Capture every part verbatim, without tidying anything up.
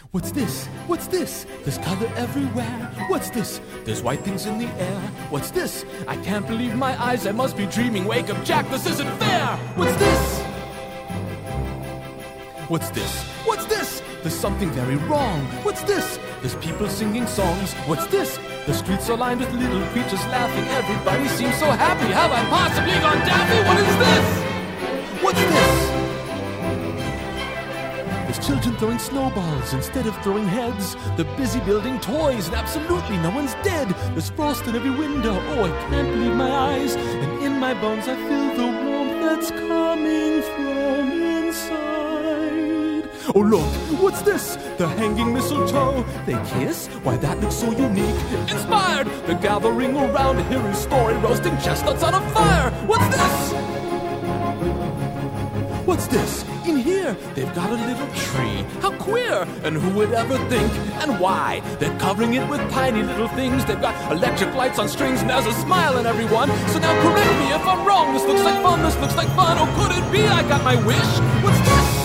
What's this? What's this? There's color everywhere. What's this? There's white things in the air. What's this? I can't believe my eyes. I must be dreaming. Wake up, Jack, this isn't fair. What's this? What's this? What's this? There's something very wrong. What's this? There's people singing songs. What's this? The streets are lined with little creatures laughing. Everybody seems so happy. Have I possibly gone daffy? What is this? What's this? There's children throwing snowballs instead of throwing heads. They're busy building toys and absolutely no one's dead. There's frost in every window. Oh, I can't believe my eyes. And in my bones I feel the warmth that's coming from inside. Oh, look, what's this? The hanging mistletoe. They kiss? Why, that looks so unique. Inspired! They're gathering around to hear his story, roasting chestnuts on a fire. What's this? What's this? In here, they've got a little tree. How queer! And who would ever think? And why? They're covering it with tiny little things. They've got electric lights on strings and there's a smile in everyone. So now correct me if I'm wrong. This looks like fun, this looks like fun. Oh, could it be I got my wish? What's this?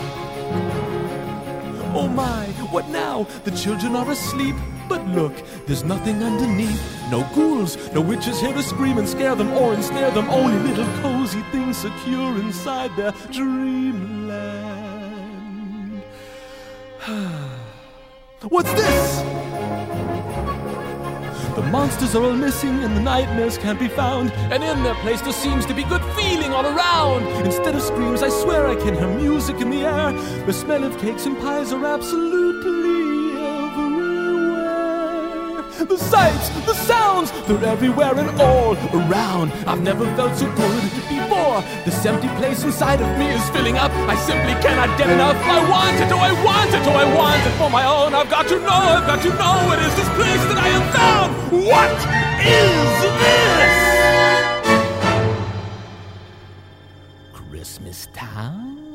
Oh my, what now? The children are asleep. But look, there's nothing underneath. No ghouls, no witches here to scream and scare them or ensnare them. Only little cozy things secure inside their dreamland. What's this? The monsters are all missing and the nightmares can't be found. And in their place there seems to be good feeling all around. Instead of screams, I swear I can hear music in the air. The smell of cakes and pies are absolutely everywhere. The sights, the sounds, they're everywhere and all around. I've never felt so good before. This empty place inside of me is filling up. I simply cannot get enough. I want it, oh I want it, oh I want it for my own. I've got to know, I've got to know it is this place that I have found. What is this? Christmas Town?